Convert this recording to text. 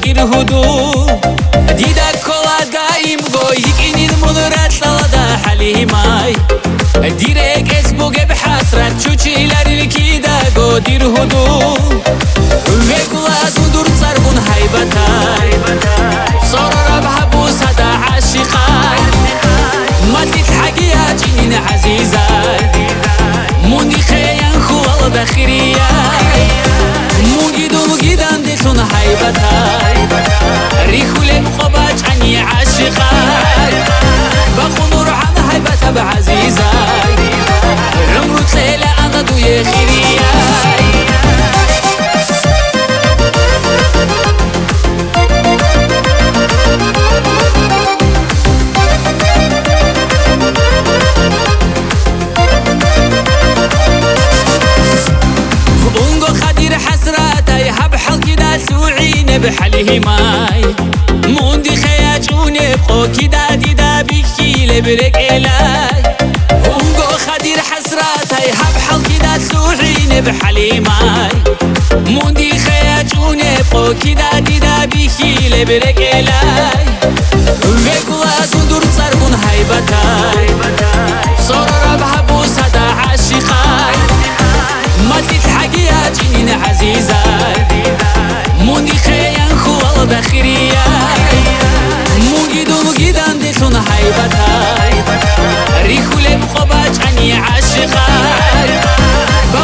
ирҳуду дида кола даим го икинин мунрат салада ҳалимай дирек эсбуге бҳасрат чучиларил кида го дирҳуду вегулазу дурцаргун ҳайбатай сорораб ҳабусада ашиқай матит ҳагия ҷинин азизай мунди хеян хувалда хирияй мугидулгидан дихун ҳайбатай рихулем қобачани ашиқай бахунурҳан ҳайбатаб азизай умру цела анадуе хирияй بحلهماي موندي خياجوني بقوكي دادي دابيكي لبرك إلاي ونقو خدير حسراتي هب حلقي دا سوعيني بحلهماي موندي خياجوني بقوكي دادي دابيكي لبرك إلاي ويقوا أزندور تصرقون هايبتاي